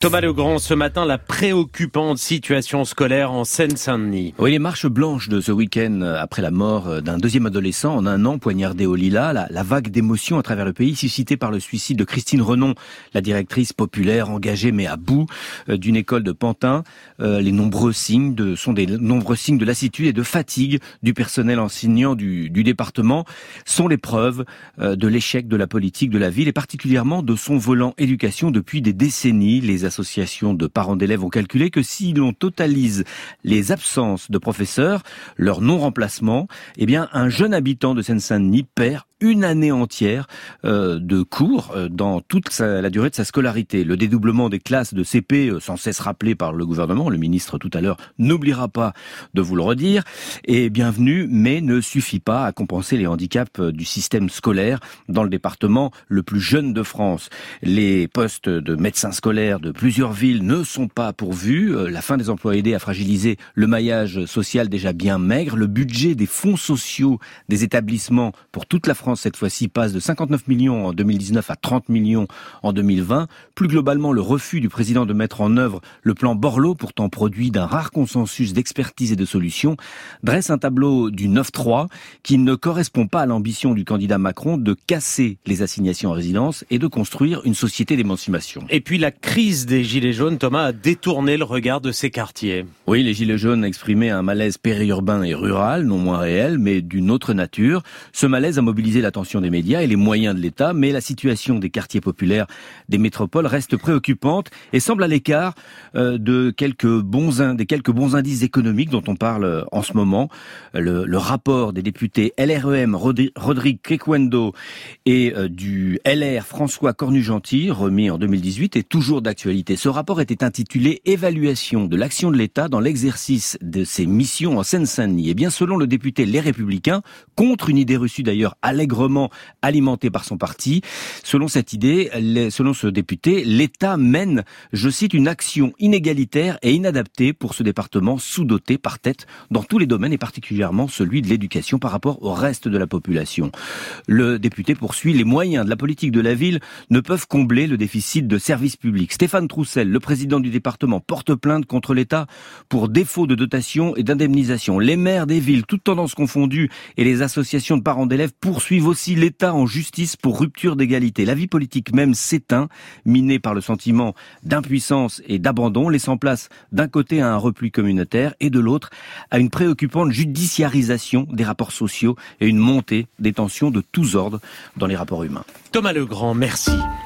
Thomas Legrand, ce matin, la préoccupante situation scolaire en Seine-Saint-Denis. Oui, les marches blanches de ce week-end après la mort d'un deuxième adolescent en un an poignardé au lilas, la vague d'émotions à travers le pays suscitée par le suicide de Christine Renon, la directrice populaire engagée mais à bout d'une école de Pantin. Les nombreux signes sont des nombreux signes de lassitude et de fatigue du personnel enseignant du département sont les preuves de l'échec de la politique de la ville et particulièrement de son volant éducation depuis des décennies. Les associations de parents d'élèves ont calculé que si l'on totalise les absences de professeurs, leur non-remplacement, eh bien, un jeune habitant de Seine-Saint-Denis perd une année entière de cours dans toute la durée de sa scolarité. Le dédoublement des classes de CP, sans cesse rappelé par le gouvernement, le ministre tout à l'heure n'oubliera pas de vous le redire, est bienvenu, mais ne suffit pas à compenser les handicaps du système scolaire dans le département le plus jeune de France. Les postes de médecins scolaires de plusieurs villes ne sont pas pourvus. La fin des emplois aidés a fragilisé le maillage social déjà bien maigre. Le budget des fonds sociaux des établissements pour toute la France cette fois-ci passe de 59 millions en 2019 à 30 millions en 2020. Plus globalement, le refus du président de mettre en œuvre le plan Borloo, pourtant produit d'un rare consensus d'expertise et de solutions, dresse un tableau du 9-3 qui ne correspond pas à l'ambition du candidat Macron de casser les assignations en résidence et de construire une société d'émancipation. Et puis la crise des Gilets jaunes, Thomas, a détourné le regard de ces quartiers. Oui, les Gilets jaunes exprimaient un malaise périurbain et rural, non moins réel, mais d'une autre nature. Ce malaise a mobilisé l'attention des médias et les moyens de l'État, mais la situation des quartiers populaires des métropoles reste préoccupante et semble à l'écart des quelques bons indices économiques dont on parle en ce moment. Le rapport des députés LREM Rodrigue Quequendo et du LR François Cornu-Gentil, remis en 2018, est toujours d'actualité. Ce rapport était intitulé « Évaluation de l'action de l'État dans l'exercice de ses missions en Seine-Saint-Denis ». Et bien, selon le député Les Républicains, contre une idée reçue d'ailleurs allègrement alimentée par son parti, selon cette idée, selon ce député, l'État mène, je cite, une action inégalitaire et inadaptée pour ce département sous-doté par tête dans tous les domaines et particulièrement celui de l'éducation par rapport au reste de la population. Le député poursuit, les moyens de la politique de la ville ne peuvent combler le déficit de services publics. Stéphane Troussel, le président du département, porte plainte contre l'État pour défaut de dotation et d'indemnisation. Les maires des villes, toutes tendances confondues, et les associations de parents d'élèves poursuivent aussi l'État en justice pour rupture d'égalité. La vie politique même s'éteint, minée par le sentiment d'impuissance et d'abandon, laissant place d'un côté à un repli communautaire et de l'autre à une préoccupante judiciarisation des rapports sociaux et une montée des tensions de tous ordres dans les rapports humains. Thomas Legrand, merci.